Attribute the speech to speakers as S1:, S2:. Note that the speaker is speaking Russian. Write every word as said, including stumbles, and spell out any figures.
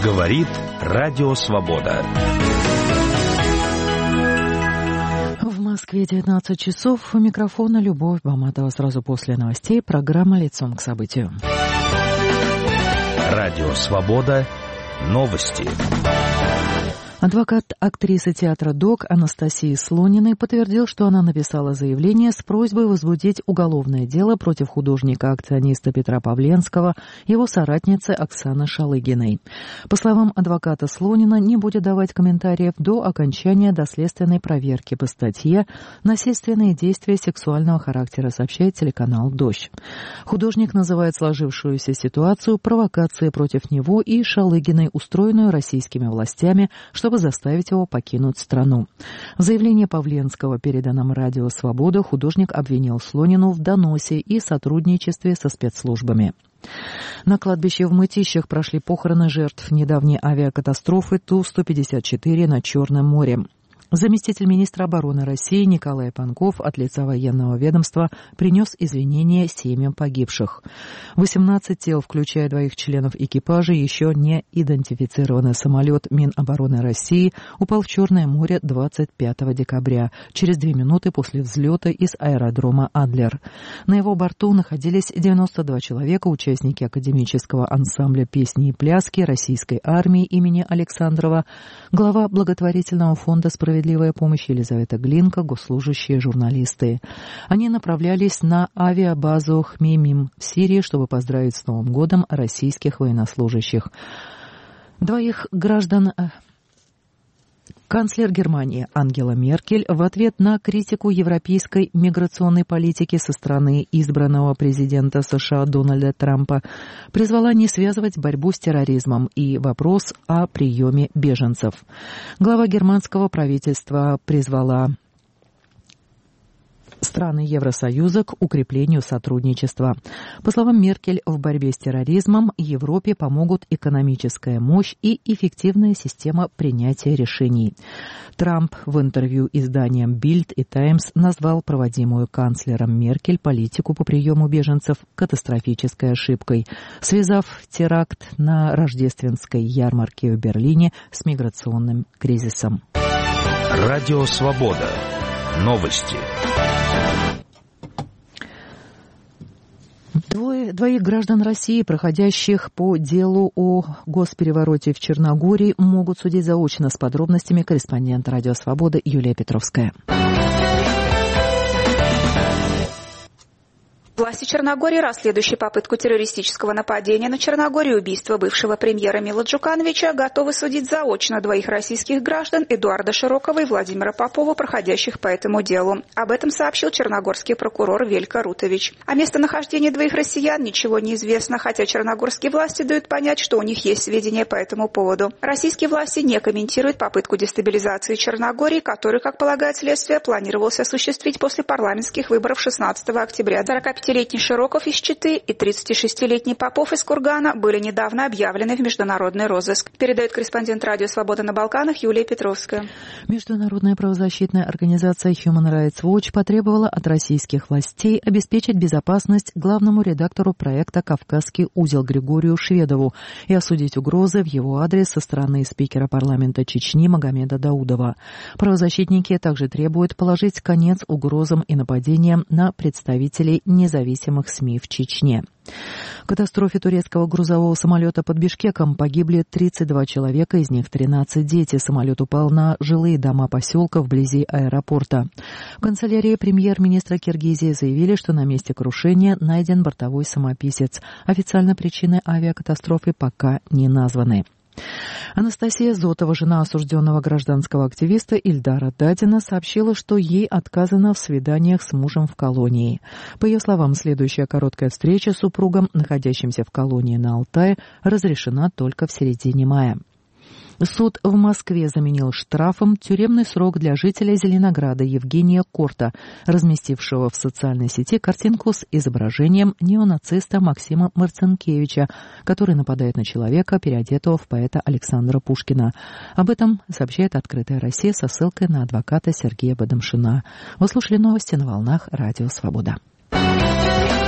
S1: Говорит Радио Свобода.
S2: В Москве девятнадцать часов. У микрофона Любовь Баматова. Сразу после новостей программа «Лицом к событию».
S1: Радио Свобода. Новости.
S2: Адвокат актрисы театра «Док» Анастасии Слониной подтвердил, что она написала заявление с просьбой возбудить уголовное дело против художника-акциониста Петра Павленского, его соратницы Оксаны Шалыгиной. По словам адвоката, Слонина не будет давать комментариев до окончания доследственной проверки по статье «Насильственные действия сексуального характера», сообщает телеканал «Дождь». Художник называет сложившуюся ситуацию провокацией против него и Шалыгиной, устроенную российскими властями, чтобы заставить его покинуть страну. В заявлении Павленского, переданном Радио Свобода, художник обвинил Слонину в доносе и сотрудничестве со спецслужбами. На кладбище в Мытищах прошли похороны жертв недавней авиакатастрофы Ту сто пятьдесят четыре на Черном море. Заместитель министра обороны России Николай Панков от лица военного ведомства принес извинения семьям погибших. восемнадцать тел, включая двоих членов экипажа, еще не идентифицированный самолет Минобороны России упал в Черное море двадцать пятого декабря, через две минуты после взлета из аэродрома Адлер. На его борту находились девяносто два человека, участники академического ансамбля песни и пляски Российской армии имени Александрова, глава благотворительного фонда «Справедливая помощь» Елизавета Глинка, госслужащие, журналисты. Они направлялись на авиабазу Хмеймим в Сирии, чтобы поздравить с Новым годом российских военнослужащих. Двоих граждан... Канцлер Германии Ангела Меркель в ответ на критику европейской миграционной политики со стороны избранного президента США Дональда Трампа призвала не связывать борьбу с терроризмом и вопрос о приеме беженцев. Глава германского правительства призвала страны Евросоюза к укреплению сотрудничества. По словам Меркель, в борьбе с терроризмом Европе помогут экономическая мощь и эффективная система принятия решений. Трамп в интервью изданиям Bild и Times назвал проводимую канцлером Меркель политику по приему беженцев катастрофической ошибкой, связав теракт на рождественской ярмарке в Берлине с миграционным кризисом.
S1: Радио Свобода. Новости.
S2: Двое, двоих граждан России, проходящих по делу о госперевороте в Черногории, могут судить заочно. С подробностями корреспондент Радио Свобода Юлия Петровская.
S3: Власти Черногории, расследующие попытку террористического нападения на Черногорию и убийство бывшего премьера Мила Джукановича, готовы судить заочно двоих российских граждан Эдуарда Широкова и Владимира Попова, проходящих по этому делу. Об этом сообщил черногорский прокурор Велька Рутович. О местонахождении двоих россиян ничего не известно, хотя черногорские власти дают понять, что у них есть сведения по этому поводу. Российские власти не комментируют попытку дестабилизации Черногории, которую, как полагает следствие, планировалось осуществить после парламентских выборов шестнадцатого октября. сорокапятилетний Широков из Читы и тридцатишестилетний Попов из Кургана были недавно объявлены в международный розыск. Передает корреспондент Радио Свобода на Балканах Юлия Петровская.
S2: Международная правозащитная организация Human Rights Watch потребовала от российских властей обеспечить безопасность главному редактору проекта «Кавказский узел» Григорию Шведову и осудить угрозы в его адрес со стороны спикера парламента Чечни Магомеда Даудова. Правозащитники также требуют положить конец угрозам и нападениям на представителей независимых СМИ в Чечне. В катастрофе турецкого грузового самолета под Бишкеком погибли тридцать два человека, из них тринадцать дети. Самолет упал на жилые дома поселка вблизи аэропорта. В канцелярии премьер-министра Киргизии заявили, что на месте крушения найден бортовой самописец. Официально причины авиакатастрофы пока не названы. Анастасия Зотова, жена осужденного гражданского активиста Ильдара Дадина, сообщила, что ей отказано в свиданиях с мужем в колонии. По ее словам, следующая короткая встреча с супругом, находящимся в колонии на Алтае, разрешена только в середине мая. Суд в Москве заменил штрафом тюремный срок для жителя Зеленограда Евгения Корта, разместившего в социальной сети картинку с изображением неонациста Максима Марцинкевича, который нападает на человека, переодетого в поэта Александра Пушкина. Об этом сообщает «Открытая Россия» со ссылкой на адвоката Сергея Бадамшина. Вы слушали новости на волнах Радио Свобода.